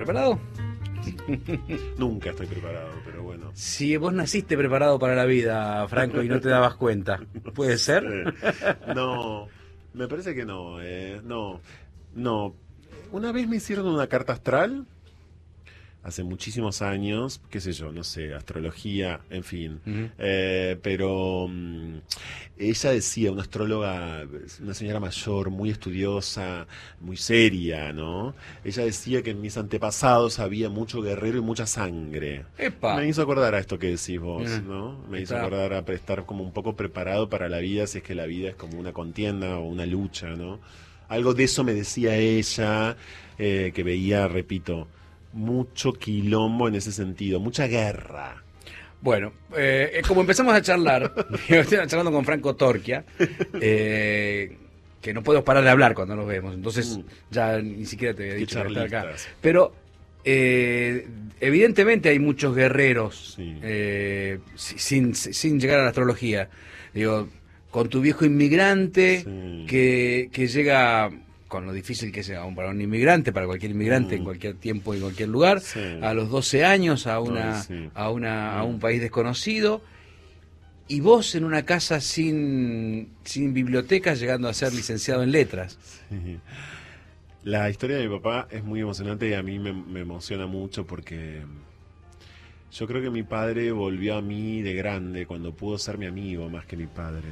¿Preparado? Nunca estoy preparado, pero bueno. Si vos naciste preparado para la vida, Franco, y no te dabas cuenta, ¿puede ser? No, me parece que no, no. Una vez me hicieron una carta astral, hace muchísimos años, qué sé yo, no sé, astrología, en fin. Pero ella decía, una astróloga, una señora mayor, muy estudiosa, muy seria, ¿no? Ella decía que en mis antepasados había mucho guerrero y mucha sangre. ¡Epa! Me hizo acordar a esto que decís vos, Mirá, ¿no? Me hizo está. acordar a estar como un poco preparado para la vida, si es que la vida es como una contienda o una lucha, ¿no? Algo de eso me decía ella, que veía, repito, mucho quilombo en ese sentido, mucha guerra. Bueno, como empezamos a charlar, yo estoy charlando con Franco Torquia, que no podemos parar de hablar cuando nos vemos, entonces ya ni siquiera te había Qué dicho que estar acá. charlistas. Pero evidentemente hay muchos guerreros Sí. sin llegar a la astrología. Digo, con tu viejo inmigrante Sí. que llega con lo difícil que sea aún para un inmigrante, para cualquier inmigrante en cualquier tiempo y en cualquier lugar, Sí. a los 12 años a Ay, sí. a un país desconocido, y vos en una casa sin biblioteca llegando a ser licenciado en letras. Sí. La historia de mi papá es muy emocionante y a mí me emociona mucho porque yo creo que mi padre volvió a mí de grande cuando pudo ser mi amigo más que mi padre.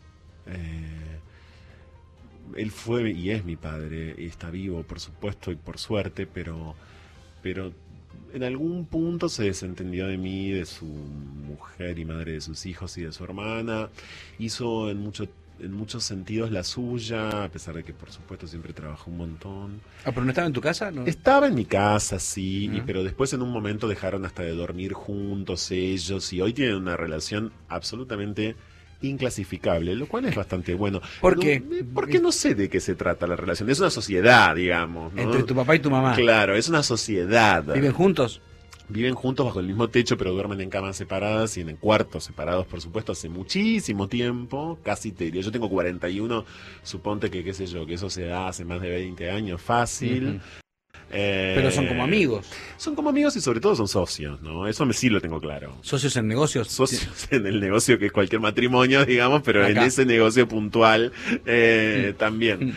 Él fue y es mi padre y está vivo, por supuesto y por suerte, pero en algún punto se desentendió de mí, de su mujer y madre de sus hijos y de su hermana. Hizo en muchos sentidos la suya, a pesar de que por supuesto siempre trabajó un montón. Ah, pero no estaba en tu casa, ¿no? Estaba en mi casa, sí, Ah. pero después en un momento dejaron hasta de dormir juntos ellos y hoy tienen una relación absolutamente inclasificable, lo cual es bastante bueno. ¿Por No, qué? Porque no sé de qué se trata la relación. Es una sociedad, digamos, ¿no? Entre tu papá y tu mamá. Claro, es una sociedad. ¿Viven juntos? Viven juntos bajo el mismo techo, pero duermen en camas separadas y en cuartos separados, por supuesto, hace muchísimo tiempo. Casi te diría, yo tengo 41, suponte que, qué sé yo, que eso se da hace más de 20 años, fácil. Ujú. Pero son como amigos. Son como amigos y sobre todo son socios, ¿no? Eso sí lo tengo claro. ¿Socios en negocios? Socios en el negocio que es cualquier matrimonio, digamos, pero en Acá. ese negocio puntual también.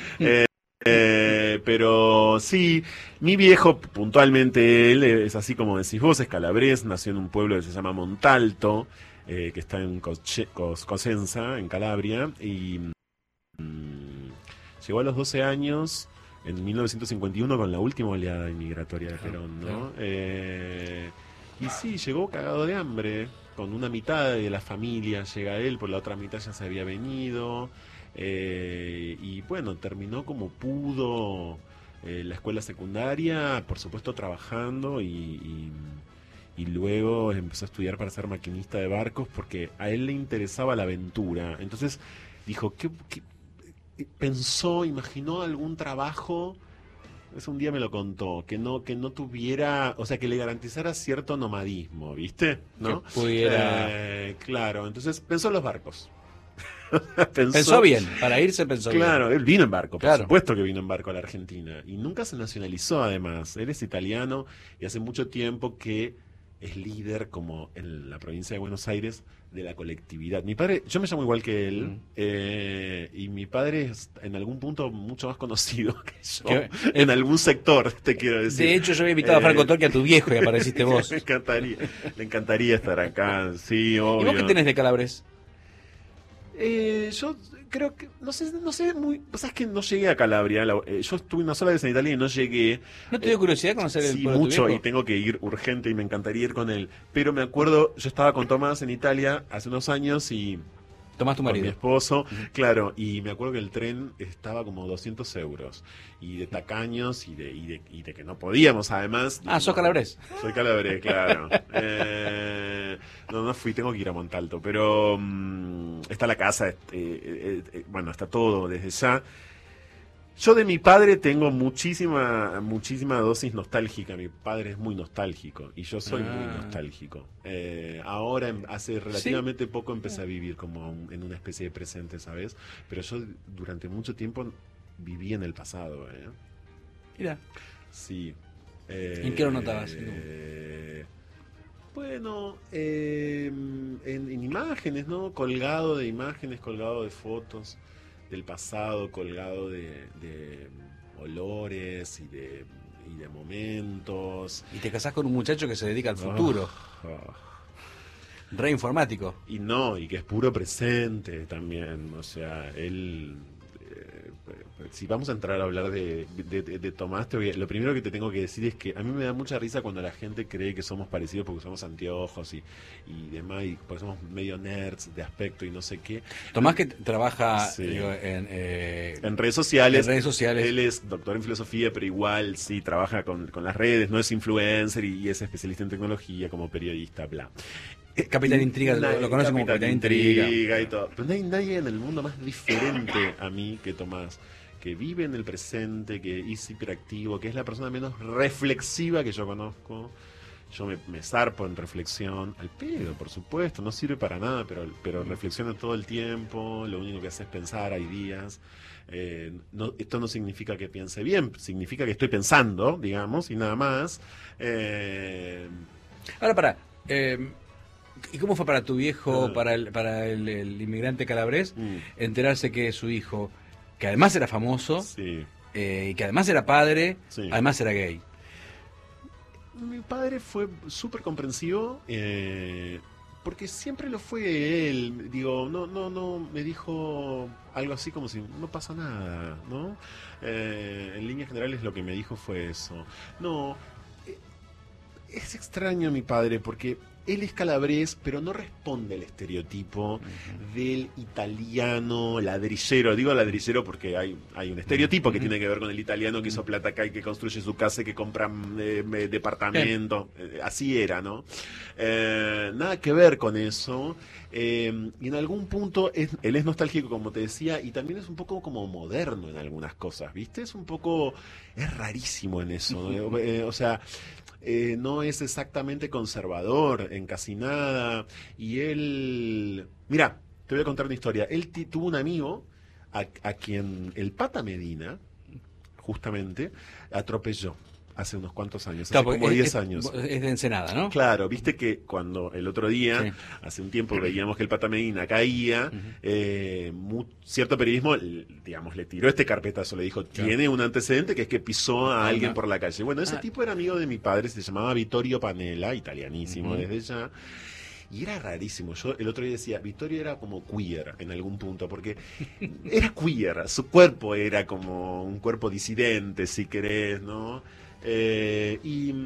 Pero sí, mi viejo, puntualmente él, es así como decís vos, es calabrés, nació en un pueblo que se llama Montalto, que está en Cosenza, en Calabria, y llegó a los 12 años en 1951 con la última oleada inmigratoria de Perón, ¿no? Y sí, llegó cagado de hambre, con una mitad de la familia llega él, por la otra mitad ya se había venido, y bueno, terminó como pudo la escuela secundaria, por supuesto trabajando y luego empezó a estudiar para ser maquinista de barcos porque a él le interesaba la aventura. Entonces dijo, ¿qué pensó, imaginó algún trabajo? Eso un día me lo contó, que no tuviera, o sea, que le garantizara cierto nomadismo, ¿viste? ¿No? Que pudiera... Claro, entonces pensó en los barcos. Pensó bien, para irse pensó bien. Claro, él vino en barco, por Claro. supuesto que vino en barco a la Argentina. Y nunca se nacionalizó además. Él es italiano y hace mucho tiempo que es líder, como en la provincia de Buenos Aires, de la colectividad. Mi padre, yo me llamo igual que él, y mi padre es en algún punto mucho más conocido que yo, ¿Qué? en algún sector, te quiero decir. De hecho, yo había invitado a Franco Torquia, a tu viejo, y apareciste vos. Le encantaría estar acá, sí, obvio. ¿Y vos qué tenés de Calabres? Yo creo que, no sé muy, sabes que no llegué a Calabria, yo estuve una sola vez en Italia y no llegué. ¿No te dio curiosidad conocer el Sí, pueblo de tu mucho, viejo? y tengo que ir urgente y me encantaría ir con él. Pero me acuerdo, yo estaba con Tomás en Italia hace unos años y Tomás, tu con mi marido. esposo, claro, y me acuerdo que el tren estaba como 200 euros, y de tacaños, y de que no podíamos, además. Ah, ¿sos calabrés? Soy calabrés, claro. No fui, tengo que ir a Montalto, pero está la casa, bueno, está todo desde ya. Yo de mi padre tengo muchísima dosis nostálgica. Mi padre es muy nostálgico y yo soy muy nostálgico. Ahora, hace relativamente poco empecé a vivir como en una especie de presente, ¿sabes? Pero yo durante mucho tiempo viví en el pasado, ¿eh? Mira. Sí. ¿En qué lo notabas? Bueno, en imágenes, ¿no? Colgado de imágenes, colgado de fotos del pasado, colgado de olores y de momentos. Y te casás con un muchacho que se dedica al futuro. Re informático. Y no, y que es puro presente también. O sea, él... si vamos a entrar a hablar de Tomás, lo primero que te tengo que decir es que a mí me da mucha risa cuando la gente cree que somos parecidos porque usamos anteojos y demás, y porque somos medio nerds de aspecto y no sé qué. Tomás, que trabaja Sí. en redes sociales. En redes sociales. Él es doctor en filosofía, pero igual sí trabaja con las redes, no es influencer y es especialista en tecnología como periodista, bla. Capitán Intriga, lo conoce como Capitán Intriga. Y todo. Pero no hay nadie en el mundo más diferente a mí que Tomás, que vive en el presente, que es hiperactivo, que es la persona menos reflexiva que yo conozco. Yo me zarpo en reflexión, al pedo, por supuesto, no sirve para nada, pero reflexiono todo el tiempo, lo único que hace es pensar, hay días. Esto no significa que piense bien, significa que estoy pensando, digamos, y nada más. Ahora, pará. ¿Y cómo fue para tu viejo, para el inmigrante calabrés, enterarse que su hijo, que además era famoso, Sí. Y que además era padre, Sí. además era gay? Mi padre fue súper comprensivo, porque siempre lo fue él. Digo, no, me dijo algo así como si no pasa nada, ¿no? En líneas generales lo que me dijo fue eso. No, es extraño mi padre porque él es calabrés, pero no responde al estereotipo del italiano ladrillero. Digo ladrillero porque hay un estereotipo que tiene que ver con el italiano que hizo plata acá y que construye su casa y que compra departamento. Así era, ¿no? Nada que ver con eso. Y en algún punto él es nostálgico, como te decía, y también es un poco como moderno en algunas cosas, ¿viste? Es rarísimo en eso. O sea... no es exactamente conservador en casi nada. Y él... Mira, te voy a contar una historia. Él tuvo un amigo a quien el Pata Medina, justamente, atropelló hace unos cuantos años, hace como 10 años. Es de Ensenada, ¿no? Claro, viste que cuando el otro día, Sí. hace un tiempo, veíamos que el Pata Medina caía, cierto periodismo, digamos, le tiró este carpetazo, le dijo, tiene un antecedente que es que pisó a alguien por la calle. Bueno, ese tipo era amigo de mi padre, se llamaba Vittorio Panella, italianísimo desde ya. Y era rarísimo. Yo el otro día decía, Vittorio era como queer en algún punto, porque era queer, su cuerpo era como un cuerpo disidente, si querés, ¿no? Él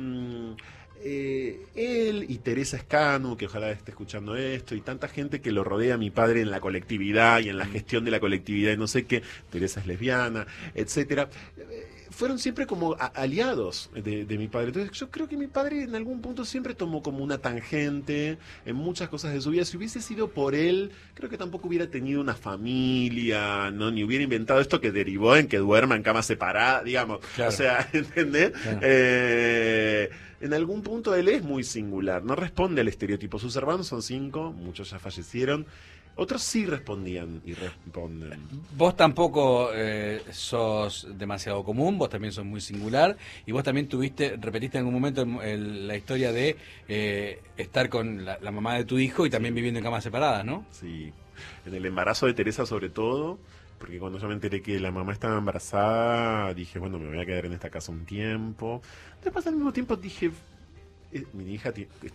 y Teresa Escanu, que ojalá esté escuchando esto, y tanta gente que lo rodea a mi padre en la colectividad y en la gestión de la colectividad y no sé qué, Teresa es lesbiana, etcétera, fueron siempre como aliados de mi padre. Entonces yo creo que mi padre en algún punto siempre tomó como una tangente en muchas cosas de su vida. Si hubiese sido por él, creo que tampoco hubiera tenido una familia, ¿no? Ni hubiera inventado esto que derivó en que duerma en cama separada, digamos. Claro. O sea, ¿entendés? Claro. En algún punto él es muy singular, no responde al estereotipo. Sus hermanos son 5, muchos ya fallecieron. Otros sí respondían y responden. Vos tampoco sos demasiado común, vos también sos muy singular, y vos también repetiste en algún momento la historia de estar con la mamá de tu hijo y también viviendo en camas separadas, ¿no? Sí, en el embarazo de Teresa sobre todo, porque cuando yo me enteré que la mamá estaba embarazada, dije, bueno, me voy a quedar en esta casa un tiempo. Después al mismo tiempo dije, mi hija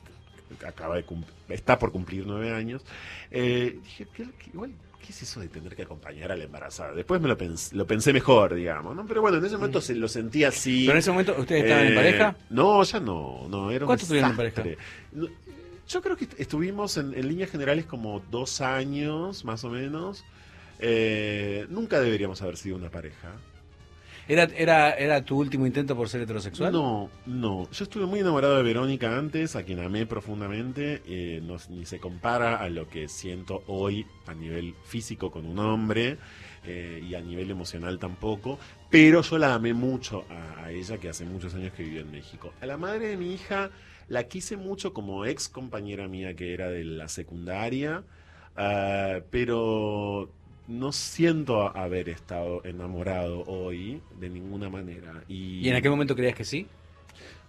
está por cumplir 9 años. Dije, igual, ¿qué es eso de tener que acompañar a la embarazada? Después lo pensé mejor, digamos, ¿no? Pero bueno, en ese momento lo sentí así. ¿Pero en ese momento ustedes estaban en pareja? No, ya no, era un ¿Cuánto estuvieron en desastre. pareja? Yo creo que estuvimos en líneas generales como 2 años, más o menos. Nunca deberíamos haber sido una pareja. ¿Era tu último intento por ser heterosexual? No. Yo estuve muy enamorado de Verónica antes, a quien amé profundamente. Ni se compara a lo que siento hoy a nivel físico con un hombre, y a nivel emocional tampoco. Pero yo la amé mucho a ella, que hace muchos años que vivió en México. A la madre de mi hija la quise mucho como ex compañera mía que era de la secundaria, pero... no siento haber estado enamorado hoy de ninguna manera. ¿Y en aquel momento creías que sí?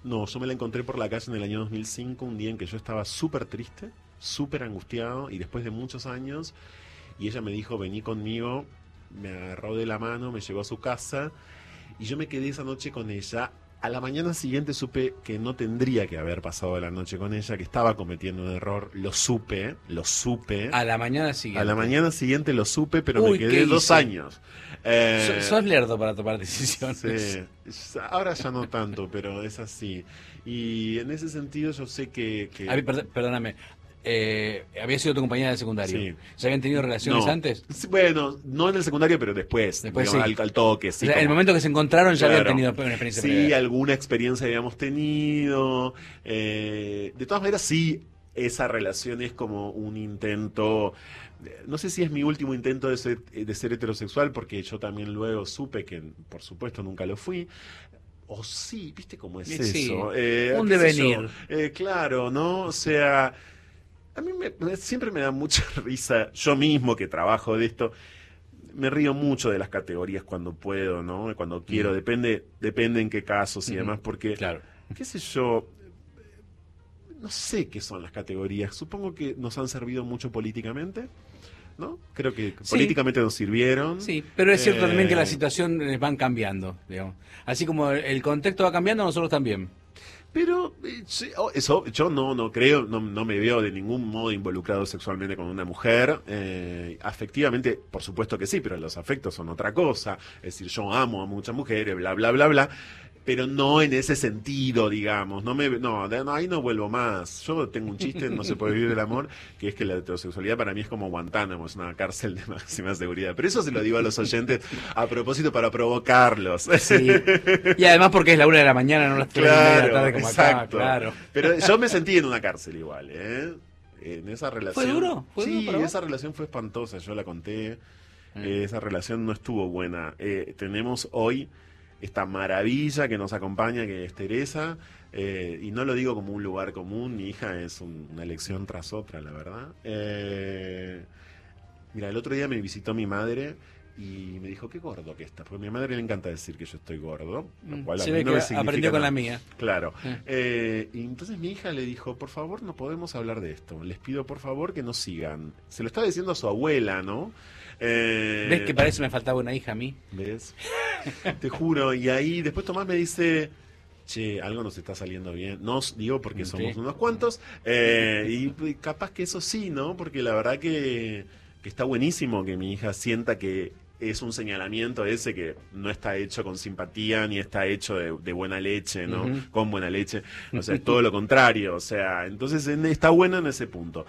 No, yo me la encontré por la calle en el año 2005, un día en que yo estaba súper triste, súper angustiado, y después de muchos años, y ella me dijo, vení conmigo, me agarró de la mano, me llevó a su casa, y yo me quedé esa noche con ella. A la mañana siguiente supe que no tendría que haber pasado la noche con ella, que estaba cometiendo un error, lo supe. A la mañana siguiente. A la mañana siguiente lo supe, pero Uy, me quedé 2 años. Sos lerdo para tomar decisiones. Sí, ahora ya no tanto, pero es así. Y en ese sentido yo sé que... A mí, perdóname, había sido tu compañera del secundario. Sí. ¿Ya habían tenido relaciones antes? Sí, bueno, no en el secundario, pero después digamos, sí. al toque. Sí, o sea, el momento que se encontraron ya habían tenido una experiencia previa. Sí, alguna experiencia habíamos tenido. De todas maneras, sí, esa relación es como un intento... No sé si es mi último intento de ser heterosexual, porque yo también luego supe que, por supuesto, nunca lo fui. O sí, ¿viste cómo es sí, eso? Un devenir. Claro, ¿no? O sea... A mí siempre me da mucha risa, yo mismo que trabajo de esto, me río mucho de las categorías cuando puedo, ¿no? Cuando quiero, depende en qué casos y demás, porque, claro. qué sé yo, no sé qué son las categorías, supongo que nos han servido mucho políticamente, ¿no? Creo que políticamente nos sirvieron. Sí, pero es cierto también que las situaciones van cambiando, digamos. Así como el contexto va cambiando, nosotros también. Pero eso yo no creo, no me veo de ningún modo involucrado sexualmente con una mujer. Afectivamente, por supuesto que sí, pero los afectos son otra cosa. Es decir, yo amo a muchas mujeres, bla, bla, bla, bla. Pero no en ese sentido, digamos. No, ahí no vuelvo más. Yo tengo un chiste, no se puede vivir del amor, que es que la heterosexualidad para mí es como Guantánamo, es una cárcel de máxima seguridad. Pero eso se lo digo a los oyentes a propósito para provocarlos. Sí. Y además porque es la 1 de la mañana, no las 3 de la tarde como exacto. acá, claro. Pero yo me sentí en una cárcel igual, en esa relación. ¿Fue duro? Sí, esa relación fue espantosa, yo la conté. Esa relación no estuvo buena. Tenemos hoy esta maravilla que nos acompaña, que es Teresa, y no lo digo como un lugar común, mi hija es una elección tras otra, la verdad. Mira, el otro día me visitó mi madre y me dijo, qué gordo que estás, porque a mi madre le encanta decir que yo estoy gordo, lo cual Se a mí ve no que me significa aprendió con nada. la mía. Claro. Y entonces mi hija le dijo, por favor, no podemos hablar de esto, les pido por favor que nos sigan. Se lo estaba diciendo a su abuela, ¿no? ¿Ves que parece me faltaba una hija a mí? ¿Ves? Te juro. Y ahí después Tomás me dice, che, algo nos está saliendo bien. Nos digo porque somos unos cuantos. Y capaz que eso sí, ¿no? Porque la verdad que está buenísimo que mi hija sienta que es un señalamiento ese que no está hecho con simpatía ni está hecho de buena leche, ¿no? Con buena leche. O sea, es todo lo contrario. O sea, entonces está bueno en ese punto.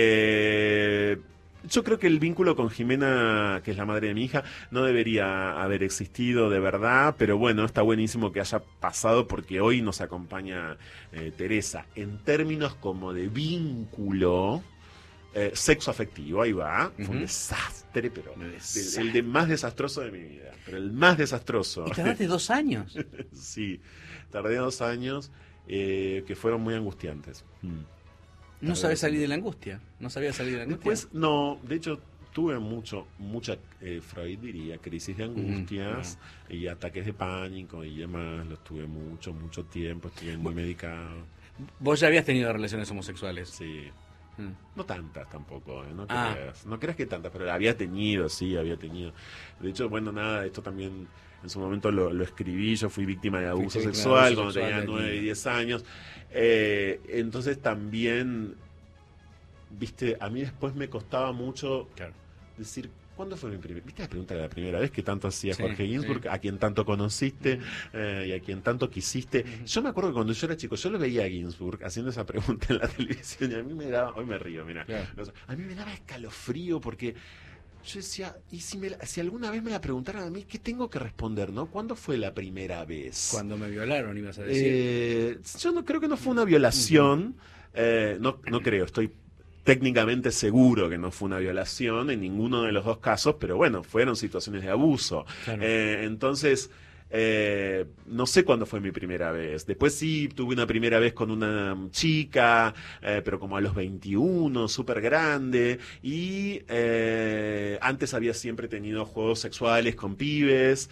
Yo creo que el vínculo con Jimena, que es la madre de mi hija, no debería haber existido de verdad, pero bueno, está buenísimo que haya pasado porque hoy nos acompaña Teresa. En términos como de vínculo sexo afectivo, ahí va, fue un desastre, pero el de más desastroso de mi vida, pero el más desastroso. ¿Y tardaste 2 años? Sí, tardé 2 años que fueron muy angustiantes. No sabes salir de la angustia. No sabía salir de la angustia. Después, no, de hecho, tuve mucha, Freud diría, crisis de angustias y ataques de pánico y demás. Los tuve mucho tiempo, estuve muy medicado. ¿Vos ya habías tenido relaciones homosexuales? Sí. No tantas tampoco, no creas que tantas, pero había tenido. De hecho, bueno, nada, esto también en su momento lo escribí, yo fui víctima de abuso sexual cuando tenía 9 y 10 años. Entonces también, viste, a mí después me costaba mucho decir, ¿cuándo fue mi primera? ¿Viste la pregunta de la primera vez que tanto hacía Jorge Ginsburg? A quien tanto conociste y a quien tanto quisiste. Yo me acuerdo que cuando yo era chico, yo lo veía a Ginsburg haciendo esa pregunta en la televisión y a mí me daba, hoy me río, mira, a mí me daba escalofrío porque yo decía, y si alguna vez me la preguntaran a mí, ¿qué tengo que responder, no? ¿Cuándo fue la primera vez? Cuando me violaron, ibas a decir. Yo no creo que no fue una violación, no creo, estoy técnicamente seguro que no fue una violación en ninguno de los dos casos, pero bueno, fueron situaciones de abuso. Claro. Entonces, no sé cuándo fue mi primera vez. Después sí, tuve una primera vez con una chica, pero como a los 21, súper grande. Y Antes había siempre tenido juegos sexuales con pibes,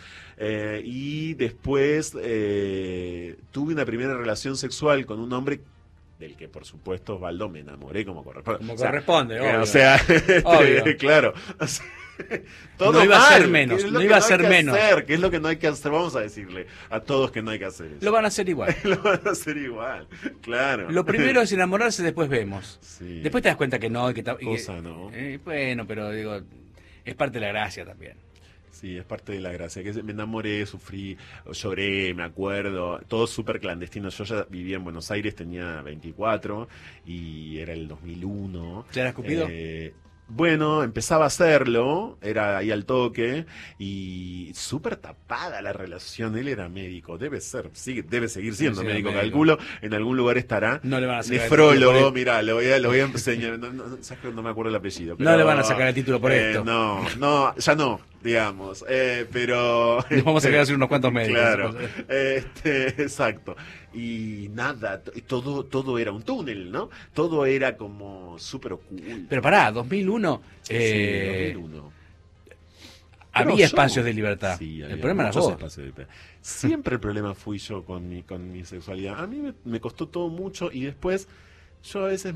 y después tuve una primera relación sexual con un hombre del que, por supuesto, Osvaldo, me enamoré como corresponde. Como corresponde, obvio. O sea, Obvio. claro. O sea, todo No iba a mal, ser menos, que es lo no que iba a hay ser que menos. hacer, que es lo que no hay que hacer. Vamos a decirle a todos que no hay que hacer eso. Lo van a hacer igual. Lo van a hacer igual, claro. Lo primero es enamorarse, después vemos. Sí. Después te das cuenta que no. Cosa, ¿no? Bueno, pero digo, es parte de la gracia también. Sí, es parte de la gracia, que me enamoré, sufrí, lloré, me acuerdo, todo súper clandestino. Yo ya vivía en Buenos Aires, tenía 24 y era el 2001. ¿Ya eras Cupido? Bueno, empezaba a hacerlo, era ahí al toque y súper tapada la relación. Él era médico, debe seguir siendo médico, calculo. En algún lugar estará. No le van a sacar nefrólogo, mirá, lo voy a enseñar. No me acuerdo el apellido. No le van a sacar el título por esto. No, ya no, digamos. Pero. Nos vamos a quedar sin unos cuantos médicos. Claro. Exacto. Y nada, todo era un túnel, ¿no? Todo era como súper oculto. Pero pará, 2001. Sí, 2001. Había Pero espacios de libertad. Sí, el problema era muchos vos. espacios de libertad. Siempre el problema fui yo con mi sexualidad. A mí me costó todo mucho y después yo a veces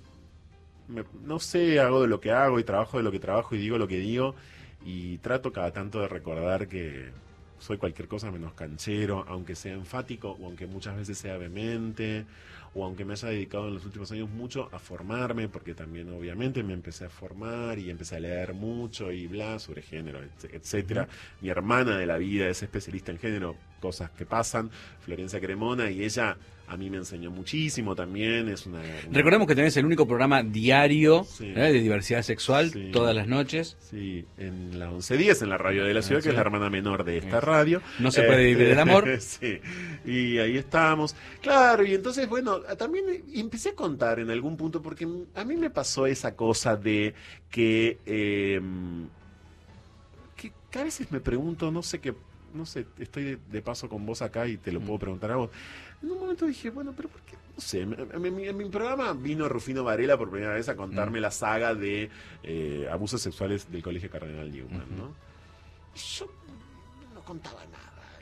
no sé, hago de lo que hago y trabajo de lo que trabajo y digo lo que digo y trato cada tanto de recordar que soy cualquier cosa menos canchero, aunque sea enfático o aunque muchas veces sea vehemente o aunque me haya dedicado en los últimos años mucho a formarme, porque también obviamente me empecé a formar y empecé a leer mucho y bla sobre género, etcétera. Mi hermana de la vida es especialista en género, cosas que pasan, Florencia Cremona, y ella a mí me enseñó muchísimo también. Recordemos que tenés el único programa diario, sí, de diversidad sexual, sí, todas las noches. Sí, en la 1110, en la radio de la ciudad, que es la hermana menor de esta radio. No se puede vivir el amor. Sí, y ahí estábamos. Claro, y entonces, bueno, también empecé a contar en algún punto, porque a mí me pasó esa cosa de que a veces me pregunto, no sé, estoy de paso con vos acá y te lo puedo preguntar a vos. En un momento dije, bueno, pero ¿por qué? No sé, en mi programa vino Rufino Varela por primera vez a contarme la saga de abusos sexuales del Colegio Cardenal Newman, ¿no? Y yo no contaba nada.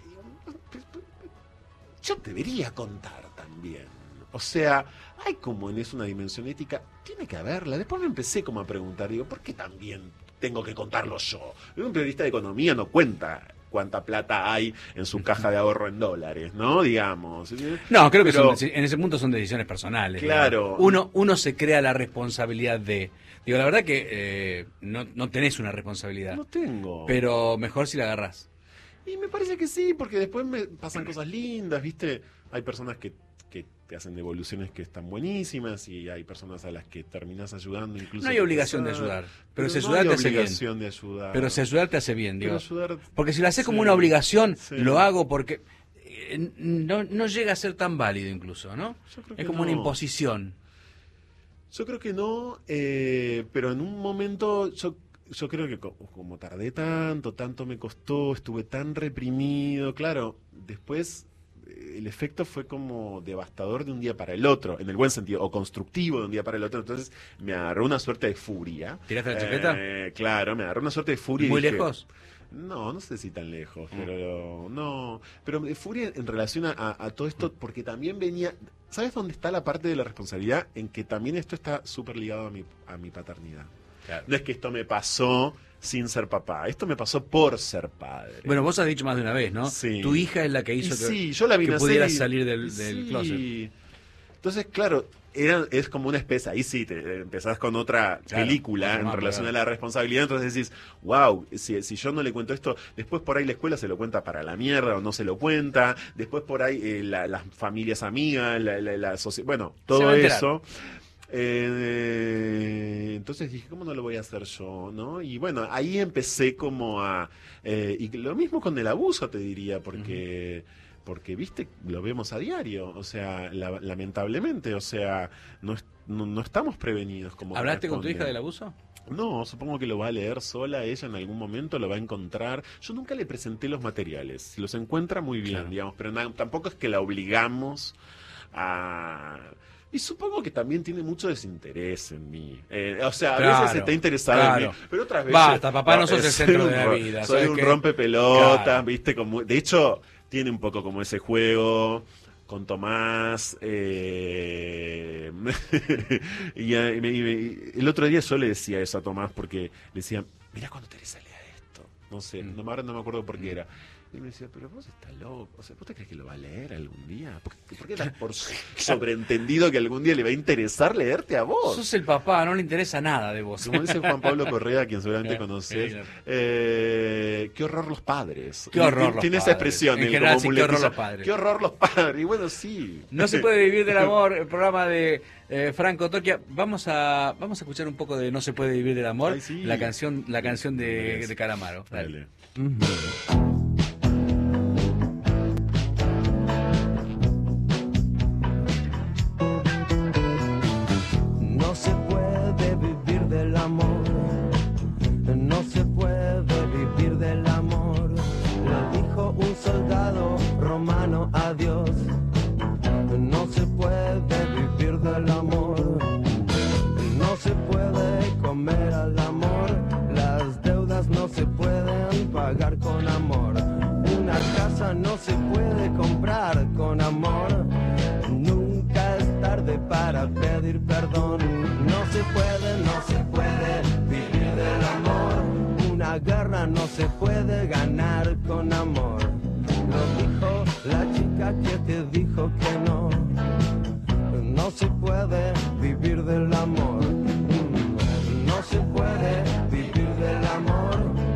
Yo debería contar también. O sea, hay como en eso una dimensión ética, tiene que haberla. Después me empecé como a preguntar, digo, ¿por qué también tengo que contarlo yo? Un periodista de economía no cuenta cuánta plata hay en su caja de ahorro en dólares, ¿no? Digamos. No, creo que en ese punto son decisiones personales. Claro. Uno se crea la responsabilidad de... Digo, la verdad que no tenés una responsabilidad. No tengo. Pero mejor si la agarrás. Y me parece que sí, porque después me pasan cosas lindas, ¿viste? Hay personas que te hacen devoluciones que están buenísimas y hay personas a las que terminás ayudando incluso. No hay obligación de ayudar, pero si no ayudar hay te hace bien. obligación de ayudar. Pero si ayudar te hace bien, digo. Ayudar, porque si lo haces como sí, una obligación, sí, lo hago porque no llega a ser tan válido incluso, ¿no? Es como una imposición. Yo creo que no, pero en un momento yo creo que como tardé tanto me costó, estuve tan reprimido, claro, después el efecto fue como devastador de un día para el otro, en el buen sentido, o constructivo de un día para el otro. Entonces me agarró una suerte de furia. ¿Tiraste la chaqueta? Claro, me agarró una suerte de furia. ¿Muy y dije, lejos? No sé si tan lejos, pero no. Pero de furia en relación a todo esto, porque también venía... ¿Sabes dónde está la parte de la responsabilidad? En que también esto está súper ligado a mi paternidad. Claro. No es que esto me pasó sin ser papá, esto me pasó por ser padre. Bueno, vos has dicho más de una vez, ¿no? Sí. Tu hija es la que hizo yo la vi que nacer pudieras salir del closet. Entonces, claro, es como una especie, ahí sí, te empezás con otra película en relación a la responsabilidad, entonces decís, wow, si yo no le cuento esto, después por ahí la escuela se lo cuenta para la mierda o no se lo cuenta, después por ahí las familias amigas, la sociedad, bueno, todo eso. Entonces dije, ¿cómo no lo voy a hacer yo? ¿No? Y bueno, ahí empecé como y lo mismo con el abuso, te diría, porque viste, lo vemos a diario, o sea, lamentablemente, o sea, no estamos prevenidos como ¿Hablaste con tu hija del abuso? No, supongo que lo va a leer sola, ella en algún momento lo va a encontrar. Yo nunca le presenté los materiales, si los encuentra muy bien, claro, digamos, pero tampoco es que la obligamos a... Y supongo que también tiene mucho desinterés en mí. O sea, a Claro, veces está interesado en mí, pero otras veces... Basta, papá, no sos el soy centro un de la ro- vida. Soy ¿sabes un qué? rompepelota, Claro. ¿viste? De hecho, tiene un poco como ese juego con Tomás. El otro día yo le decía eso a Tomás porque le decía, mirá cuando Teresa lea esto. No sé, ahora no me acuerdo por qué era. Y me decía, pero vos estás loco, o sea, ¿vos te crees que lo va a leer algún día? ¿Por qué das por sobreentendido que algún día le va a interesar leerte a vos? Sos el papá, no le interesa nada de vos. Como dice Juan Pablo Correa, quien seguramente Claro, conoces, claro. qué horror los padres. Qué horror Tiene los esa padres. expresión. En él, general, como sí, qué horror muletilla. los padres. Qué horror los padres. Y bueno, sí. No se puede vivir del amor, el programa de Franco Torquia. Vamos a escuchar un poco de No se puede vivir del amor, Ay, sí. la canción de Calamaro. Dale. Dale. No se puede vivir del amor, no se puede vivir del amor, lo dijo un soldado romano a Dios. No se puede vivir del amor, no se puede comer al amor, las deudas no se pueden pagar con amor, una casa no se puede comprar con amor, nunca es tarde para pedir perdón, no se puede vivir del amor, una guerra no se puede ganar con amor, lo dijo la chica que te dijo que no. No se puede vivir del amor, no se puede vivir del amor,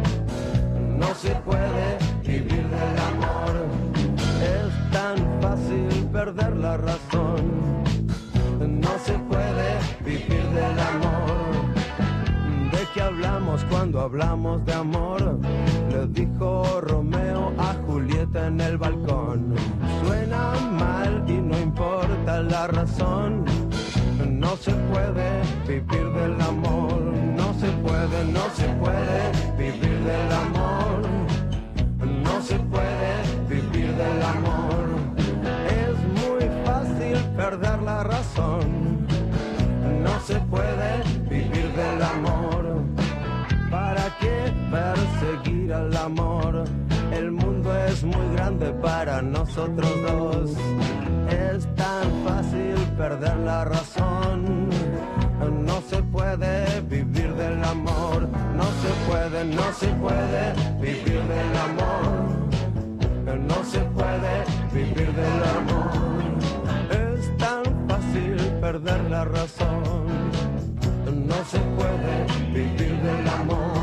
no se puede vivir del amor, es tan fácil perder la razón, no se puede vivir del amor, ¿de qué hablamos cuando hablamos de amor? Le dijo Romeo a Julieta en el balcón, suena mal y no importa la razón, no se puede vivir del amor, no se puede vivir del amor, no se puede vivir del amor, es muy fácil perder la razón, no se puede vivir del amor, ¿para qué perseguir al amor? El mundo es muy grande para nosotros dos, es tan fácil perder la razón, no se puede vivir del amor, no se puede vivir del amor, no se puede vivir del amor, es tan fácil perder la razón, no se puede vivir del amor.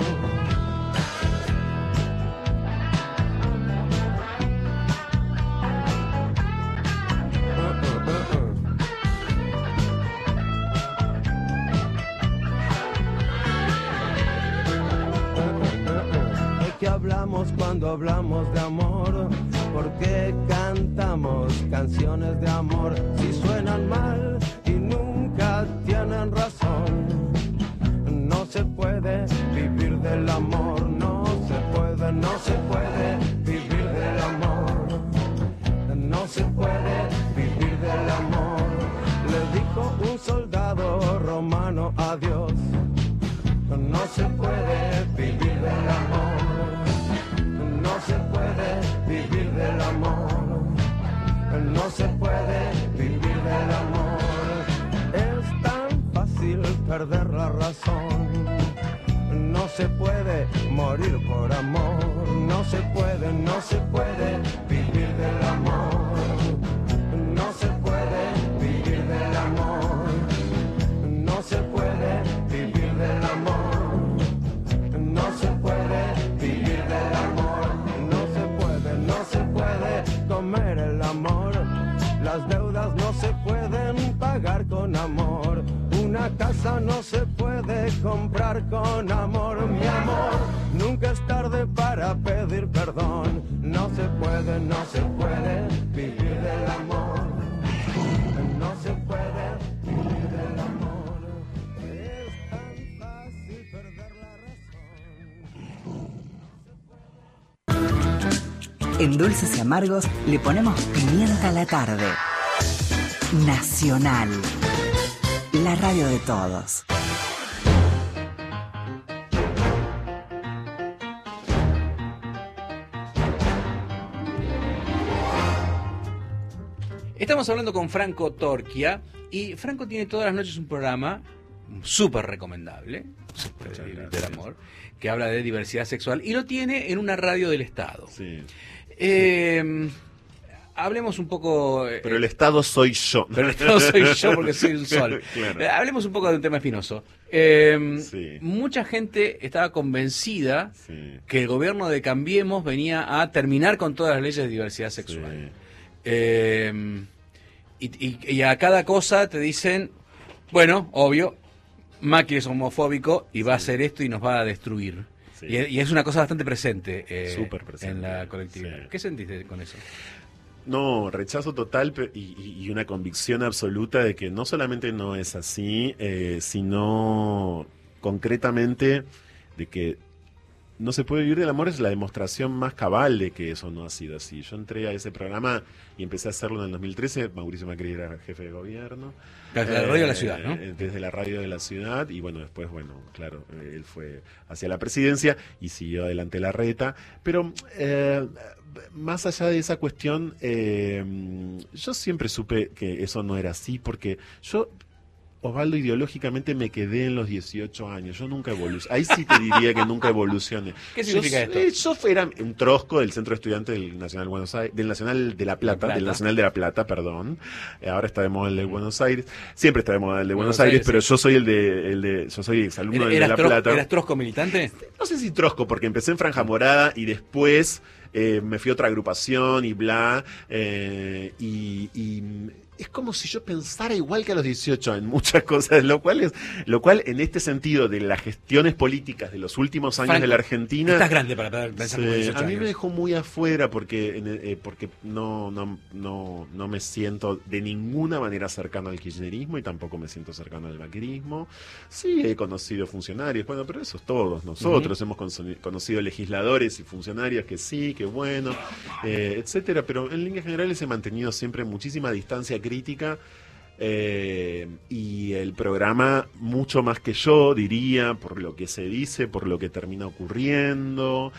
¿De qué hablamos cuando hablamos de amor? ¿Por qué cantamos canciones de amor si suenan mal y nunca tienen razón? No se puede vivir del amor, no se puede vivir del amor, no se puede vivir del amor, le dijo un soldado romano a Dios. No se puede vivir del amor, no se puede vivir del amor, no se puede vivir del amor, es tan fácil perder la razón, no se puede morir por amor, no se puede vivir del amor, no se puede vivir del amor, no se puede vivir del amor. No se puede vivir del amor, no se puede comer el amor, las deudas no se pueden pagar con amor, una casa no se puede comprar con amor, mi amor, nunca es tarde para pedir perdón, no se puede vivir del amor, no se puede vivir del amor, es tan fácil perder la razón. En Dulces y Amargos le ponemos pimienta a la tarde. Nacional, la radio de todos. Estamos hablando con Franco Torquia y Franco tiene todas las noches un programa súper recomendable, del amor, que habla de diversidad sexual y lo tiene en una radio del Estado. Sí. Hablemos un poco... Pero el Estado soy yo. Pero el Estado soy yo porque soy un sol. Claro. Hablemos un poco de un tema espinoso. Sí. Mucha gente estaba convencida Sí. que el gobierno de Cambiemos venía a terminar con todas las leyes de diversidad sexual. Sí. Y a cada cosa te dicen, bueno, obvio, Macri es homofóbico y va a hacer esto y nos va a destruir. Sí. Y es una cosa bastante presente, Súper presente, en la colectividad. sí. ¿Qué sentiste con eso? No, rechazo total y una convicción absoluta de que no solamente no es así, sino concretamente de que no se puede vivir del amor es la demostración más cabal de que eso no ha sido así. Yo entré a ese programa y empecé a hacerlo en el 2013, Mauricio Macri era jefe de gobierno. Desde la radio de la ciudad, ¿no? Desde la radio de la ciudad y bueno, después, bueno, claro, él fue hacia la presidencia y siguió adelante la reta, pero... más allá de esa cuestión, yo siempre supe que eso no era así, porque yo, Osvaldo, ideológicamente me quedé en los 18 años. Yo nunca evolucioné. Ahí sí te diría que nunca evolucioné. ¿Qué significa esto? Yo era un trosco del Centro de Estudiantes del Nacional Buenos Aires, del Nacional de La Plata, del Nacional de La Plata, perdón. Ahora está de moda el de Buenos Aires. Siempre está de moda el de Buenos Aires, pero sí. yo soy yo soy exalumno del de La Plata. ¿Eras trosco militante? No sé si trosco, porque empecé en Franja Morada y después me fui a otra agrupación y bla, y es como si yo pensara igual que a los 18 en muchas cosas, lo cual en este sentido de las gestiones políticas de los últimos años Franco, de la Argentina... Estás grande para pensar como 18 a mí años. me dejó muy afuera porque no me siento de ninguna manera cercano al kirchnerismo y tampoco me siento cercano al macrismo. Sí, he conocido funcionarios, bueno, pero eso es todos nosotros. Hemos conocido legisladores y funcionarios que sí, que bueno, etcétera, pero en líneas generales he mantenido siempre muchísima distancia crítica y el programa mucho más que yo, diría, por lo que se dice, por lo que termina ocurriendo.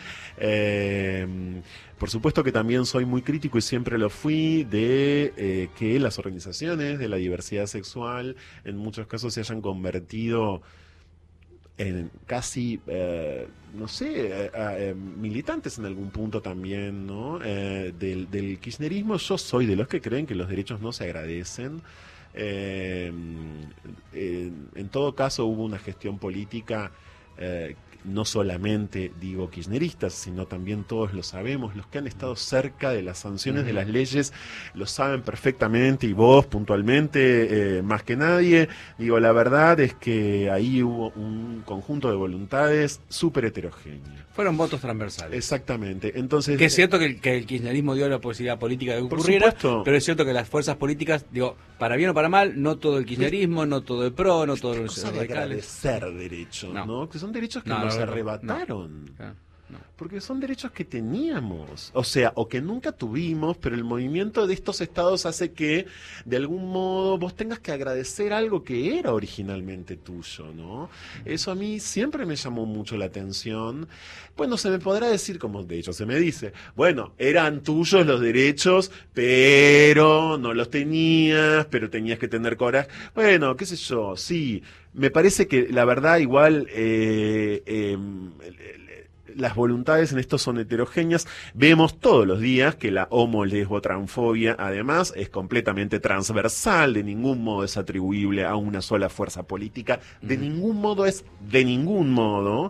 Por supuesto que también soy muy crítico y siempre lo fui de que las organizaciones de la diversidad sexual en muchos casos se hayan convertido en casi, no sé, militantes en algún punto también, ¿no? Del kirchnerismo. Yo soy de los que creen que los derechos no se agradecen. En todo caso hubo una gestión política, no solamente digo kirchneristas, sino también todos lo sabemos, los que han estado cerca de las sanciones de las leyes lo saben perfectamente, y vos puntualmente más que nadie. Digo, la verdad es que ahí hubo un conjunto de voluntades súper heterogéneo. Fueron votos transversales. Exactamente. Entonces, que es cierto que el kirchnerismo dio la posibilidad política de que por ocurriera, supuesto, pero es cierto que las fuerzas políticas, digo, para bien o para mal, no todo el kirchnerismo, no todo el PRO, no todos los cosa de radicales. agradecer derechos, ¿no? Que son derechos que nos arrebataron. No. Porque son derechos que teníamos, o sea, o que nunca tuvimos, pero el movimiento de estos estados hace que, de algún modo, vos tengas que agradecer algo que era originalmente tuyo, ¿no? Eso a mí siempre me llamó mucho la atención. Bueno, se me podrá decir, como de hecho se me dice, bueno, eran tuyos los derechos, pero no los tenías, pero tenías que tener coraje. Bueno, qué sé yo, sí, me parece que la verdad igual... las voluntades en esto son heterogéneas. Vemos todos los días que la homo-lesbo-transfobia, además, es completamente transversal, de ningún modo es atribuible a una sola fuerza política, de ningún modo es de ningún modo.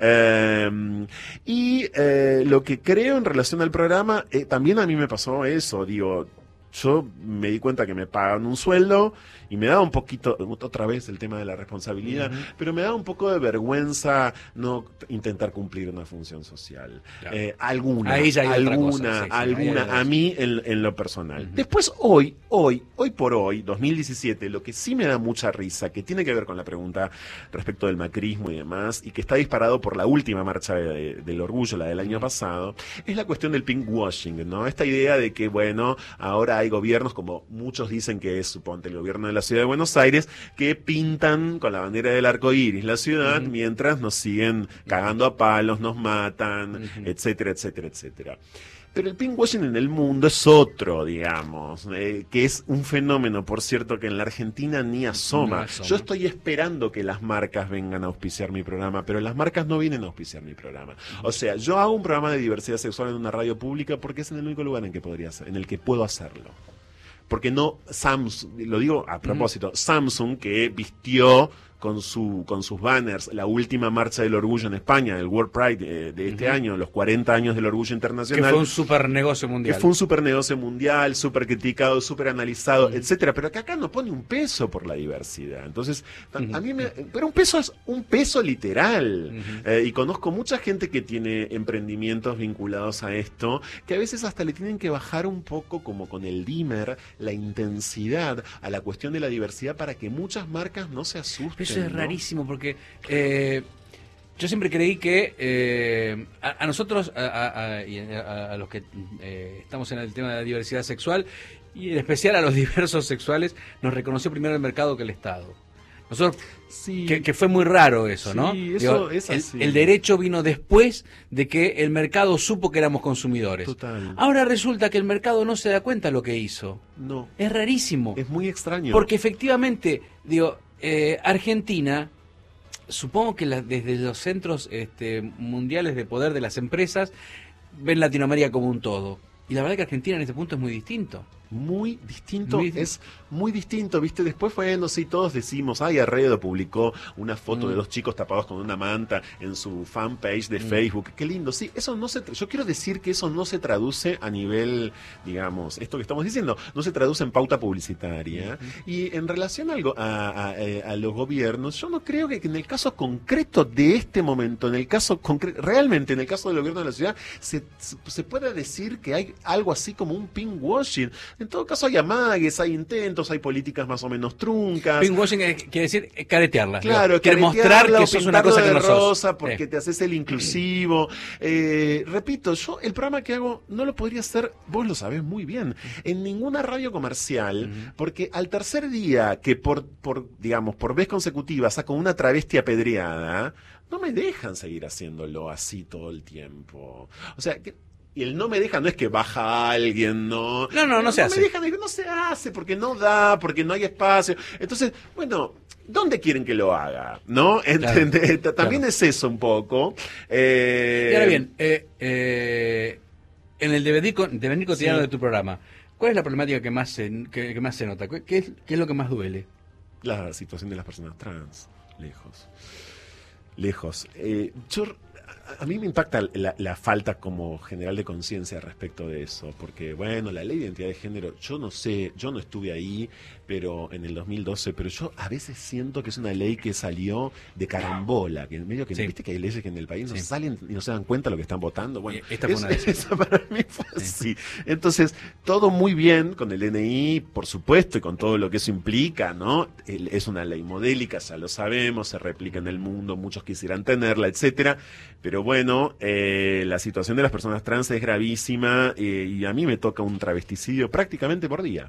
Lo que creo en relación al programa, también a mí me pasó eso, digo, yo me di cuenta que me pagan un sueldo y me daba un poquito, otra vez el tema de la responsabilidad, pero me daba un poco de vergüenza no intentar cumplir una función social. Claro. Alguna, a mí en lo personal. Después hoy por hoy, 2017, lo que sí me da mucha risa, que tiene que ver con la pregunta respecto del macrismo y demás, y que está disparado por la última marcha del orgullo, la del año pasado, es la cuestión del pinkwashing, ¿no? Esta idea de que, bueno, ahora hay hay gobiernos, como muchos dicen que es, suponte, el gobierno de la ciudad de Buenos Aires, que pintan con la bandera del arco iris la ciudad, mientras nos siguen cagando a palos, nos matan, etcétera, etcétera, etcétera. Pero el pinkwashing en el mundo es otro, digamos, que es un fenómeno, por cierto, que en la Argentina ni asoma. Yo estoy esperando que las marcas vengan a auspiciar mi programa, pero las marcas no vienen a auspiciar mi programa. O sea, yo hago un programa de diversidad sexual en una radio pública porque es en el único lugar en el que puedo hacerlo. Porque no Samsung, lo digo a propósito, Samsung, que vistió con sus banners la última marcha del orgullo en España, el World Pride de este año, los 40 años del orgullo internacional. Que fue un super negocio mundial. Que fue un super negocio mundial, súper criticado, súper analizado, etcétera. Pero que acá no pone un peso por la diversidad. Entonces, a mí pero un peso es un peso literal. Y conozco mucha gente que tiene emprendimientos vinculados a esto, que a veces hasta le tienen que bajar un poco, como con el dimmer, la intensidad a la cuestión de la diversidad para que muchas marcas no se asusten. Eso es rarísimo porque yo siempre creí que a nosotros, a los que estamos en el tema de la diversidad sexual y en especial a los diversos sexuales, nos reconoció primero el mercado que el Estado. Nosotros, que fue muy raro eso, ¿no? Sí, eso es así. El derecho vino después de que el mercado supo que éramos consumidores. Total. Ahora resulta que el mercado no se da cuenta de lo que hizo. No. Es rarísimo. Es muy extraño. Porque efectivamente, Argentina, supongo que desde los centros mundiales de poder de las empresas, ven Latinoamérica como un todo. Y la verdad que Argentina en este punto es muy distinto. Muy distinto, es muy distinto, ¿viste? Después, bueno, sí, todos decimos, Arredo publicó una foto de dos chicos tapados con una manta en su fanpage de Facebook, qué lindo, sí, eso no yo quiero decir que eso no se traduce a nivel, digamos, esto que estamos diciendo, no se traduce en pauta publicitaria, y en relación a los gobiernos, yo no creo que en el caso concreto de este momento, realmente en el caso del gobierno de la ciudad, se pueda decir que hay algo así como un pinkwashing. En todo caso hay amagues, hay intentos, hay políticas más o menos truncas. Pinkwashing quiere decir caretearla. Claro, quiere mostrar que sos una cosa que no sos. Rosa porque te haces el inclusivo. Repito, yo el programa que hago no lo podría hacer, vos lo sabés muy bien, en ninguna radio comercial, porque al tercer día que por vez consecutiva saco una travesti apedreada, no me dejan seguir haciéndolo así todo el tiempo. O sea, y el no me deja no es que baja alguien, ¿no? No se hace. No se hace porque no da, porque no hay espacio. Entonces, bueno, ¿dónde quieren que lo haga? ¿No? Claro, también es eso un poco. Y ahora bien, en el devenir cotidiano de tu programa, ¿cuál es la problemática que más se nota? ¿Qué es lo que más duele? La situación de las personas trans. Lejos. A mí me impacta la falta como general de conciencia respecto de eso, porque bueno, la ley de identidad de género, yo no sé, yo no estuve ahí, pero en el 2012, pero yo a veces siento que es una ley que salió de carambola, que en medio que viste que hay leyes que en el país no salen y no se dan cuenta de lo que están votando. Bueno, esta fue una de esas. Esa para mí fue así. Entonces, todo muy bien con el DNI, por supuesto, y con todo lo que eso implica, ¿no? Es una ley modélica, ya lo sabemos, se replica en el mundo, muchos quisieran tenerla, etcétera. Pero bueno, la situación de las personas trans es gravísima y a mí me toca un travesticidio prácticamente por día.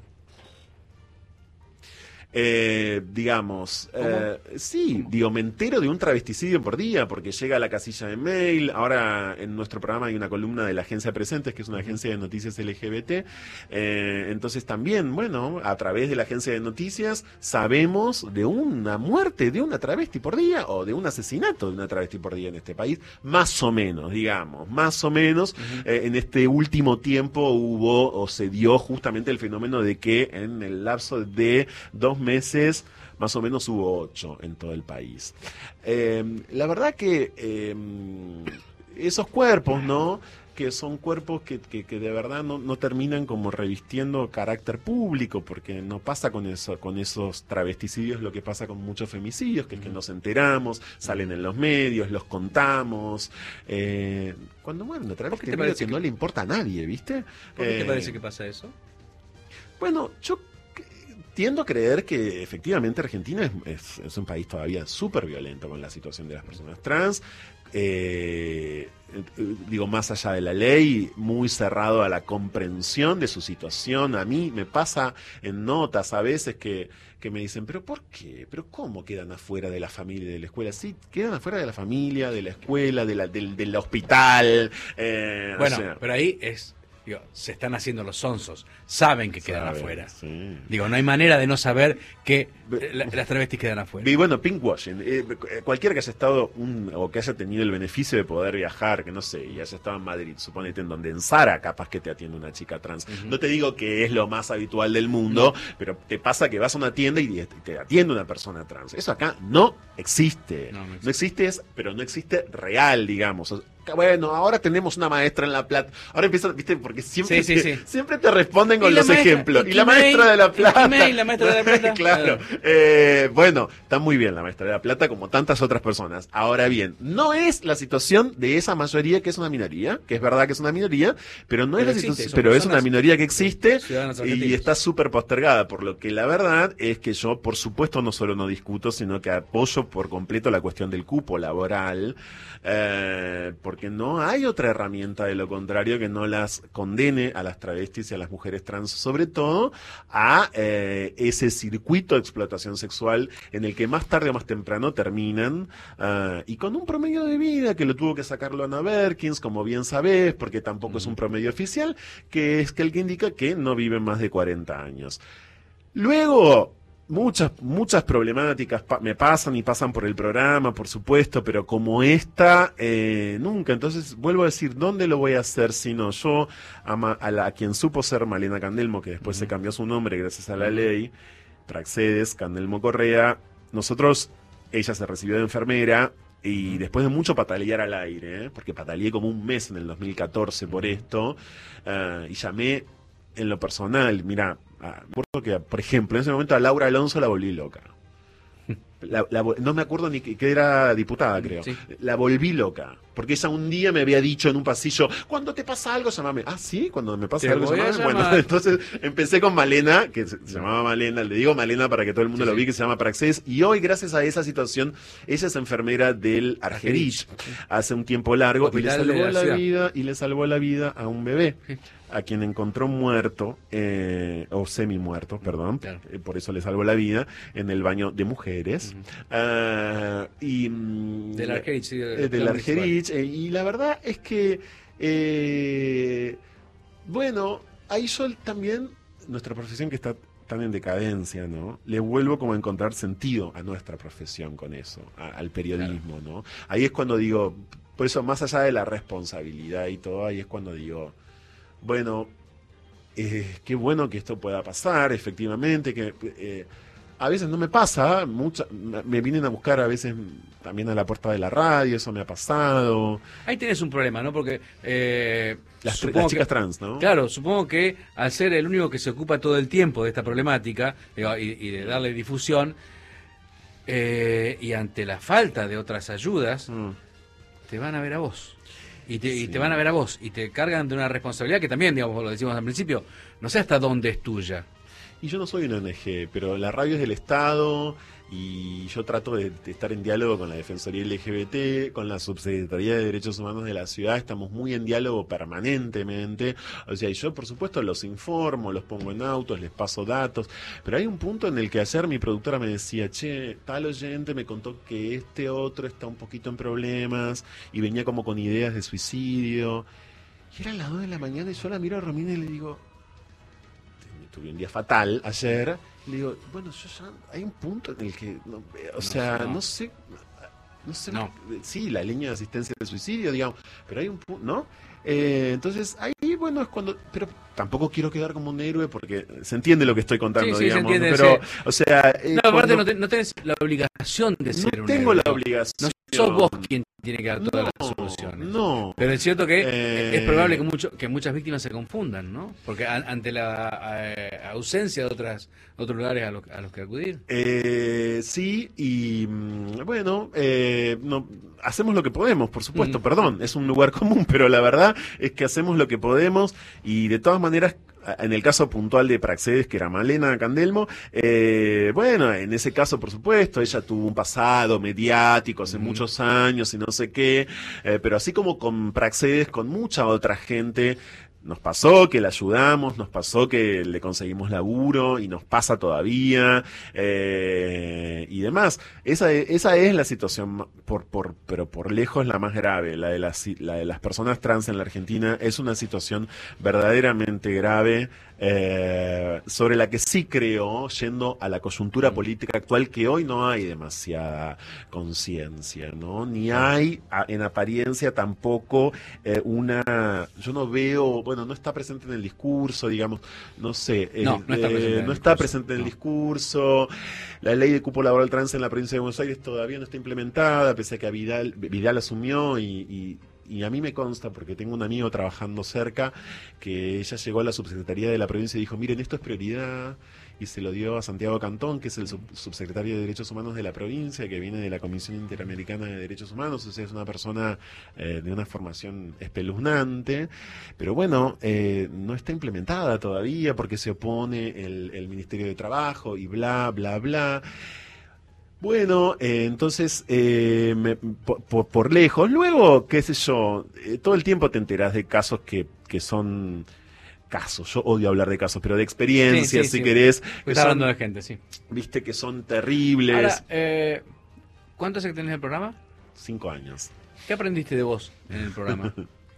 Me entero de un travesticidio por día porque llega a la casilla de mail. Ahora en nuestro programa hay una columna de la Agencia Presentes, que es una agencia de noticias LGBT. Entonces también, bueno, a través de la agencia de noticias sabemos de una muerte de una travesti por día o de un asesinato de una travesti por día en este país, más o menos, digamos, más o menos. En este último tiempo se dio justamente el fenómeno de que en el lapso de 2 meses más o menos hubo 8 en todo el país. La verdad que esos cuerpos, ¿no? Que son cuerpos que de verdad no terminan como revistiendo carácter público, porque no pasa con esos travesticidios lo que pasa con muchos femicidios, que es que nos enteramos, salen en los medios, los contamos. Cuando muere una travesti, que no le importa a nadie, ¿viste? ¿Por qué te parece que pasa eso? Bueno, yo tiendo a creer que efectivamente Argentina es un país todavía súper violento con la situación de las personas trans, digo, más allá de la ley, muy cerrado a la comprensión de su situación. A mí me pasa en notas a veces que me dicen, ¿pero por qué? ¿Pero cómo quedan afuera de la familia y de la escuela? Sí, quedan afuera de la familia, de la escuela, del hospital. Bueno, o sea, pero ahí es... Digo, se están haciendo los sonsos, saben que quedan saben, afuera. sí. Digo, no hay manera de no saber que las travestis quedan afuera. Y bueno, pinkwashing. Cualquiera que haya estado o que haya tenido el beneficio de poder viajar, que no sé, y haya estado en Madrid, suponete en donde en Zara capaz que te atiende una chica trans. No te digo que es lo más habitual del mundo, pero te pasa que vas a una tienda y te atiende una persona trans. Eso acá no existe. No existe, pero no existe real, digamos. Bueno, ahora tenemos una maestra en La Plata. Ahora empiezan, ¿viste? Porque siempre, siempre te responden con los ejemplos. Y la maestra de La Plata. La maestra de La Plata. Claro. Bueno, está muy bien la maestra de La Plata, como tantas otras personas. Ahora bien, no es la situación de esa mayoría que es una minoría, que es verdad que es una minoría, pero no es la situación, pero es una minoría que existe y está súper postergada. Por lo que la verdad es que yo, por supuesto, no solo no discuto, sino que apoyo por completo la cuestión del cupo laboral, porque no hay otra herramienta de lo contrario que no las condene a las travestis y a las mujeres trans, sobre todo a ese circuito de explotación sexual en el que más tarde o más temprano terminan, y con un promedio de vida que lo tuvo que sacarlo Ana Berkins, como bien sabés, porque tampoco es un promedio oficial, que es el que indica que no viven más de 40 años. Luego, muchas problemáticas me pasan y pasan por el programa, por supuesto, pero como esta, nunca. Entonces, vuelvo a decir, ¿dónde lo voy a hacer si no? Yo, a quien supo ser Malena Candelmo, que después se cambió su nombre gracias a la ley, Praxedes Candelmo Correa, ella se recibió de enfermera, y después de mucho patalear al aire, porque pataleé como un mes en el 2014 por esto, y llamé en lo personal, mira, recuerdo que, por ejemplo, en ese momento a Laura Alonso la volví loca. No me acuerdo ni que era diputada, creo. Sí. La volví loca. Porque ella un día me había dicho en un pasillo, cuando te pasa algo, llamame. Ah, sí, cuando me pasa algo, llamame. Bueno, entonces empecé con Malena, que se llamaba Malena, le digo Malena para que todo el mundo lo vi, que se llama Praxedes. Y hoy, gracias a esa situación, ella es enfermera del Argerich hace un tiempo largo, y le salvó la vida a un bebé. A quien encontró muerto, o semi-muerto, perdón, claro. Por eso le salvó la vida, en el baño de mujeres. Del Argerich, sí. Del Argerich, y la verdad es que, bueno, ahí yo también, nuestra profesión que está tan en decadencia, ¿no? Le vuelvo como a encontrar sentido a nuestra profesión con eso, al periodismo, claro. ¿No? Ahí es cuando digo, por eso más allá de la responsabilidad y todo, ahí es cuando digo, bueno, qué bueno que esto pueda pasar, efectivamente, que a veces no me pasa, me vienen a buscar a veces también a la puerta de la radio, eso me ha pasado. Ahí tenés un problema, ¿no? Porque las chicas trans, ¿no? Claro, supongo que al ser el único que se ocupa todo el tiempo de esta problemática y de darle difusión, y ante la falta de otras ayudas, te van a ver a vos. Y te van a ver a vos, y te cargan de una responsabilidad que también, digamos, lo decimos al principio, no sé hasta dónde es tuya. Y yo no soy una ONG, pero la radio es del Estado, y yo trato de estar en diálogo con la Defensoría LGBT, con la Subsecretaría de Derechos Humanos de la ciudad, estamos muy en diálogo permanentemente, o sea, y yo por supuesto los informo, los pongo en autos, les paso datos, pero hay un punto en el que ayer mi productora me decía, che, tal oyente me contó que este otro está un poquito en problemas, y venía como con ideas de suicidio, y eran las 2 de la mañana, y yo la miro a Romina y le digo, tuve un día fatal ayer, le digo, bueno, yo ya hay un punto en el que, no sé, sí, la línea de asistencia de suicidio, digamos, pero hay un punto, ¿no? Entonces, ahí, bueno, es cuando, pero tampoco quiero quedar como un héroe porque se entiende lo que estoy contando, sí, digamos, se entiende, pero, sí. O sea... aparte no tenés la obligación de ser un héroe. No tengo la obligación. No sos vos quien tiene que dar todas las soluciones. No. Pero es cierto que es probable que muchas víctimas se confundan, ¿no? Porque ante la ausencia de otros lugares a los que acudir. Sí, y bueno, hacemos lo que podemos, por supuesto, perdón, es un lugar común, pero la verdad es que hacemos lo que podemos y de todas maneras en el caso puntual de Praxedes, que era Malena Candelmo, bueno, en ese caso, por supuesto, ella tuvo un pasado mediático hace muchos años y no sé qué, pero así como con Praxedes, con mucha otra gente, nos pasó que la ayudamos, nos pasó que le conseguimos laburo y nos pasa todavía y demás. Esa es la situación, pero por lejos la más grave. La de las personas trans en la Argentina es una situación verdaderamente grave, sobre la que sí creo, yendo a la coyuntura política actual, que hoy no hay demasiada conciencia, ¿no? Ni hay, en apariencia tampoco, yo no veo, bueno, no está presente en el discurso, digamos, no sé, no está presente en el discurso. La ley de cupo laboral trans en la provincia de Buenos Aires todavía no está implementada, pese a que Vidal asumió y a mí me consta, porque tengo un amigo trabajando cerca, que ella llegó a la subsecretaría de la provincia y dijo, miren, esto es prioridad, y se lo dio a Santiago Cantón, que es el subsecretario de Derechos Humanos de la provincia, que viene de la Comisión Interamericana de Derechos Humanos, o sea, es una persona de una formación espeluznante, pero bueno, no está implementada todavía, porque se opone el Ministerio de Trabajo, y bla, bla, bla. Bueno, entonces, por lejos, luego, qué sé yo, todo el tiempo te enterás de casos que son casos, yo odio hablar de casos, pero de experiencias, si querés. Está hablando de gente, sí. Viste que son terribles. Ahora, ¿cuánto hace que tenés el programa? 5 años. ¿Qué aprendiste de vos en el programa?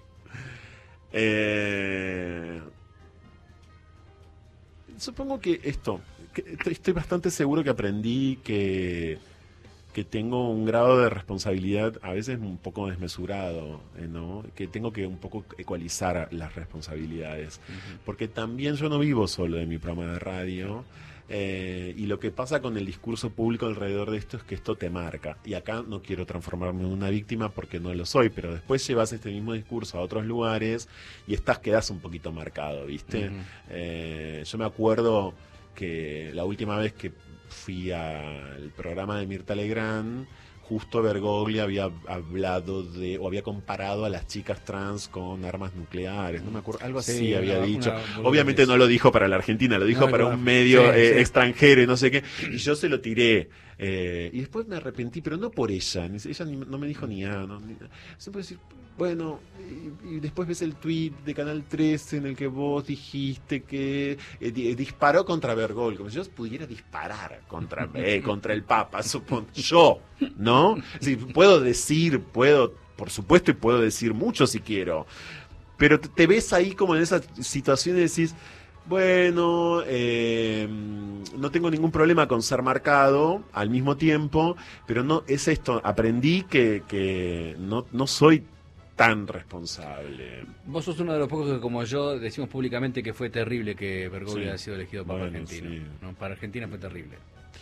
Supongo que estoy bastante seguro que aprendí que tengo un grado de responsabilidad a veces un poco desmesurado, ¿no? Que tengo que un poco ecualizar las responsabilidades, porque también yo no vivo solo de mi programa de radio, y lo que pasa con el discurso público alrededor de esto es que esto te marca, y acá no quiero transformarme en una víctima porque no lo soy, pero después llevas este mismo discurso a otros lugares y quedás un poquito marcado, ¿viste? Yo me acuerdo que la última vez que fui al programa de Mirta Legrand, justo Bergoglio había hablado o había comparado a las chicas trans con armas nucleares, no me acuerdo, algo así había dicho. Obviamente no lo dijo para la Argentina, lo dijo para un medio extranjero y no sé qué, y yo se lo tiré. Y después me arrepentí, pero no por ella, no me dijo ni nada. Se puede decir, bueno, y después ves el tuit de Canal 13 en el que vos dijiste que disparó contra Bergoglio, como si yo pudiera disparar contra el Papa, supongo yo, ¿no? Sí, por supuesto, y puedo decir mucho si quiero, pero te ves ahí como en esa situación y decís, bueno, no tengo ningún problema con ser marcado al mismo tiempo, pero no es esto, aprendí que no soy tan responsable. Vos sos uno de los pocos que, como yo, decimos públicamente que fue terrible que Bergoglio haya sido elegido Papa argentino. Sí. ¿No? Para Argentina fue terrible.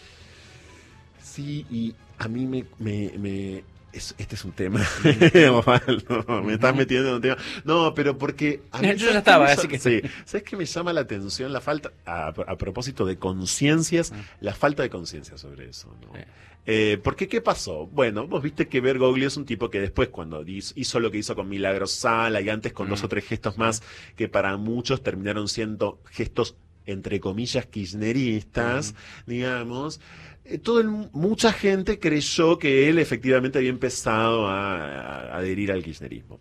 Sí, y a mí este es un tema. No, me estás metiendo en un tema. No, pero porque a mí, yo ya estaba, así que sí. ¿Sabes qué me llama la atención? La falta, a propósito de conciencias, la falta de conciencia sobre eso, ¿no? Porque ¿qué pasó? Bueno, vos viste que Bergoglio es un tipo que después, cuando hizo lo que hizo con Milagros Sala y antes con 2 o 3 gestos más, que para muchos terminaron siendo gestos entre comillas kirchneristas, digamos, mucha gente creyó que él efectivamente había empezado a adherir al kirchnerismo.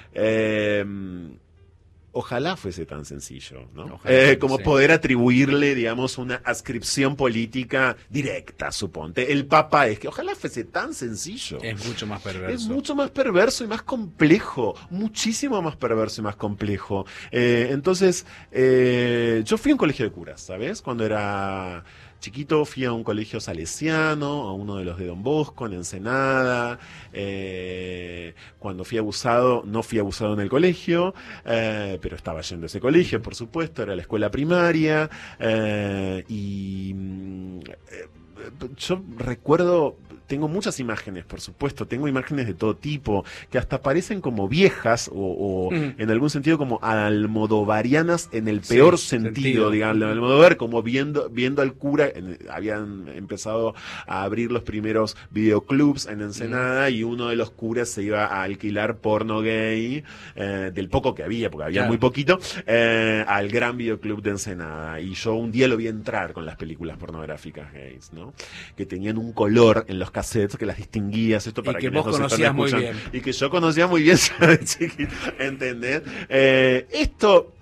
Ojalá fuese tan sencillo, ¿no? Como poder atribuirle, digamos, una adscripción política directa, suponte. El Papa ojalá fuese tan sencillo. Es mucho más perverso. Es mucho más perverso y más complejo, muchísimo más perverso y más complejo. Entonces, yo fui a un colegio de curas, ¿sabes? Cuando era chiquito fui a un colegio salesiano, a uno de los de Don Bosco, en Ensenada. Cuando fui abusado, no fui abusado en el colegio, pero estaba yendo a ese colegio, por supuesto, era la escuela primaria. Yo recuerdo tengo muchas imágenes, por supuesto, tengo imágenes de todo tipo, que hasta parecen como viejas o en algún sentido como almodovarianas en el peor sentido, digamos, Almodóvar como viendo al cura, habían empezado a abrir los primeros videoclubs en Ensenada y uno de los curas se iba a alquilar porno gay, del poco que había, porque había muy poquito, al gran videoclub de Ensenada, y yo un día lo vi entrar con las películas pornográficas gays, ¿no? Que tenían un color en los cassettes que las distinguías, esto para que quienes vos nos están conocías muy escuchando, bien. y que yo conocía muy bien ya de chiquito, ¿entendés? Esto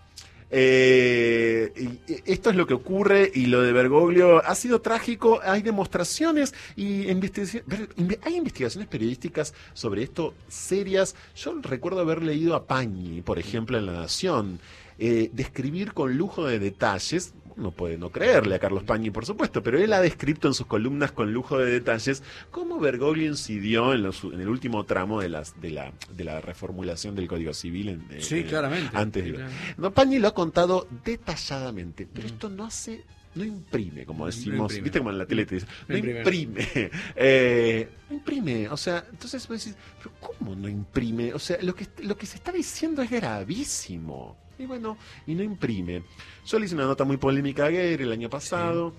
es lo que ocurre, y lo de Bergoglio ha sido trágico. Hay demostraciones y hay investigaciones periodísticas sobre esto serias. Yo recuerdo haber leído a Pañi, por ejemplo, en La Nación, describir con lujo de detalles. No puede no creerle a Carlos Pañi, por supuesto, pero él ha descrito en sus columnas con lujo de detalles cómo Bergoglio incidió en el último tramo de la reformulación del Código Civil. Claramente. Antes de... No, Pañi lo ha contado detalladamente, pero esto no imprime, como decimos, viste como en la tele te dicen, no imprime, o sea, entonces vos decís, pero ¿cómo no imprime? O sea, lo que se está diciendo es gravísimo. Y bueno, y no imprime. Yo le hice una nota muy polémica a Guerre el año pasado,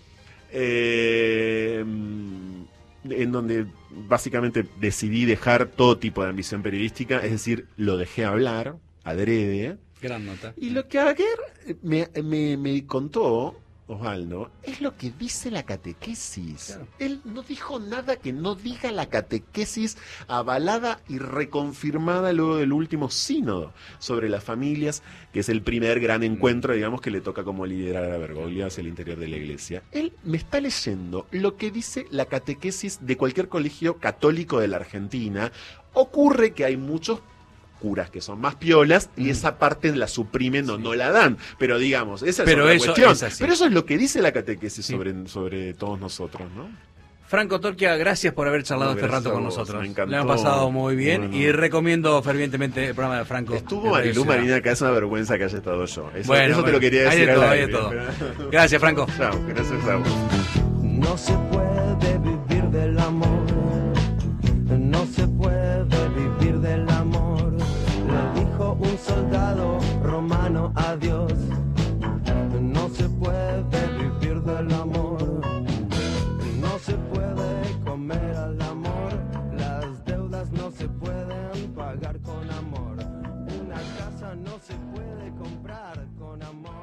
en donde básicamente decidí dejar todo tipo de ambición periodística, es decir, lo dejé hablar, adrede. Gran nota. Y lo que Aguer me contó, Osvaldo, es lo que dice la catequesis. Claro. Él no dijo nada que no diga la catequesis avalada y reconfirmada luego del último sínodo sobre las familias, que es el primer gran encuentro, digamos, que le toca como liderar a Bergoglio hacia el interior de la iglesia. Él me está leyendo lo que dice la catequesis de cualquier colegio católico de la Argentina. Ocurre que hay muchos curas que son más piolas y esa parte la suprimen o no la dan, pero digamos, esa es otra cuestión. Pero eso es lo que dice la catequesis sobre todos nosotros, ¿no? Franco Torquia, gracias por haber charlado este rato con nosotros. Me encantó. Le hemos pasado muy bien y recomiendo fervientemente el programa de Franco. Estuvo Marilú Marina acá, es una vergüenza que haya estado yo. Eso te lo quería hay decir. Hay de todo. Gracias, Franco. Chao, gracias a vos. No se puede vivir del amor, no se puede vivir del amor. Le dijo un soldado romano a Dios, no se puede vivir del amor, no se puede comer al amor, las deudas no se pueden pagar con amor, una casa no se puede comprar con amor.